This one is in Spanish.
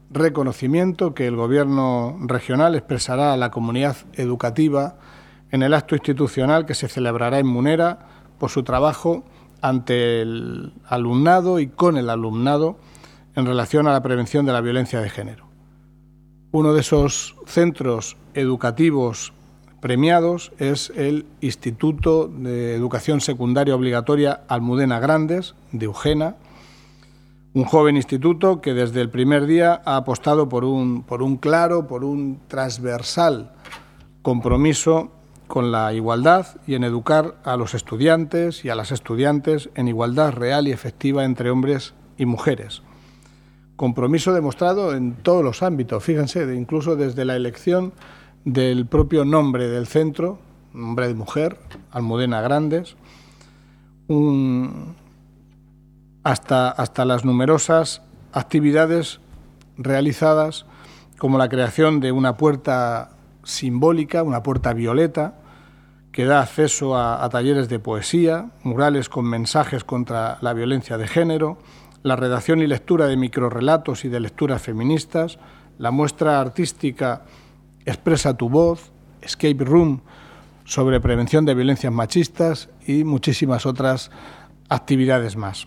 reconocimiento que el Gobierno regional expresará a la comunidad educativa en el acto institucional que se celebrará en Munera por su trabajo ante el alumnado y con el alumnado en relación a la prevención de la violencia de género. Uno de esos centros educativos premiados es el Instituto de Educación Secundaria Obligatoria Almudena Grandes, de Eugena, un joven instituto que desde el primer día ha apostado por un transversal compromiso con la igualdad y en educar a los estudiantes y a las estudiantes en igualdad real y efectiva entre hombres y mujeres. Compromiso demostrado en todos los ámbitos, fíjense, incluso desde la elección del propio nombre del centro, nombre de mujer, Almudena Grandes, hasta las numerosas actividades realizadas, como la creación de una puerta simbólica, una puerta violeta, que da acceso a talleres de poesía, murales con mensajes contra la violencia de género, la redacción y lectura de microrrelatos y de lecturas feministas, la muestra artística Expresa tu voz, Escape Room sobre prevención de violencias machistas y muchísimas otras actividades más.